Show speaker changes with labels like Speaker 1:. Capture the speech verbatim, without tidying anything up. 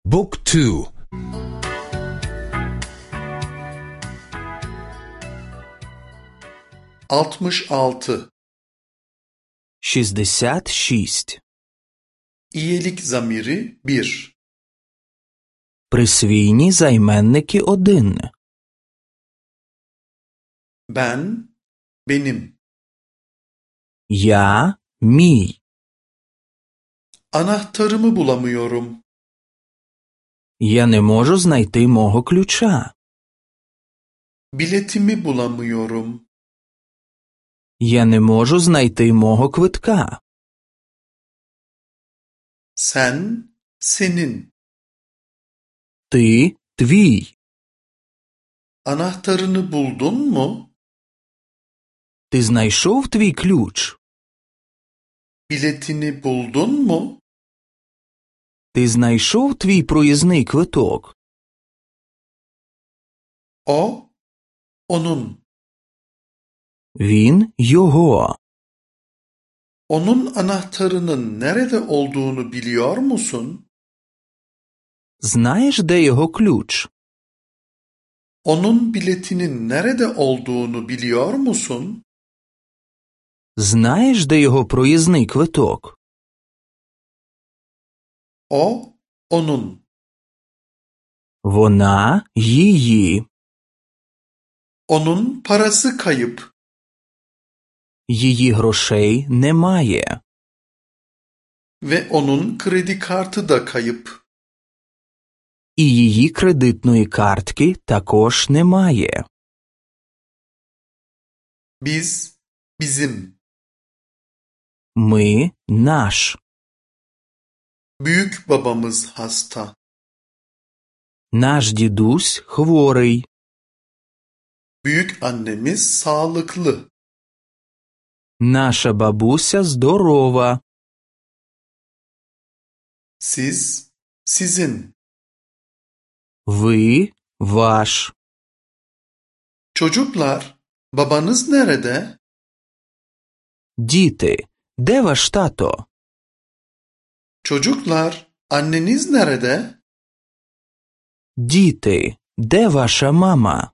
Speaker 1: Book two.
Speaker 2: altmış altı.
Speaker 3: шістдесят шість.
Speaker 2: İyilik zamiri bir.
Speaker 3: Присвійні займенники один.
Speaker 2: Ben, benim.
Speaker 3: Я, мій.
Speaker 2: Anahtarımı bulamıyorum.
Speaker 3: Я не можу знайти мого ключа.
Speaker 2: Biletimi bulamıyorum.
Speaker 3: Я не можу знайти мого квитка.
Speaker 2: Sen, senin.
Speaker 3: Ти, твій.
Speaker 2: Anahtarını buldun mu?
Speaker 3: Ти знайшов твій ключ?
Speaker 2: Biletini buldun mu?
Speaker 3: Ти знайшов твій проїзний квиток?
Speaker 2: O, onun.
Speaker 3: Він, його.
Speaker 2: Onun anahtarının nerede olduğunu biliyor musun?
Speaker 3: Знаєш, де його ключ?
Speaker 2: Onun biletinin nerede olduğunu biliyor musun?
Speaker 3: Знаєш, де його проїзний квиток?
Speaker 2: O, onun.
Speaker 3: Вона, її.
Speaker 2: Onun parası kayıp.
Speaker 3: Її грошей немає.
Speaker 2: Ve onun kredi kartı da kayıp.
Speaker 3: І її кредитної картки також немає.
Speaker 2: Biz, bizim.
Speaker 3: Ми, наш.
Speaker 2: Büyük babamız hasta.
Speaker 3: Наш дідусь хворий.
Speaker 2: Büyük annemiz sağlıklı.
Speaker 3: Наша бабуся здорова.
Speaker 2: Siz, sizin.
Speaker 3: Ви, ваш.
Speaker 2: Çocuklar, babanız nerede?
Speaker 3: Діти, де ваш тато?
Speaker 2: Çocuklar, anneniz nerede?
Speaker 3: Діти, де ваша мама?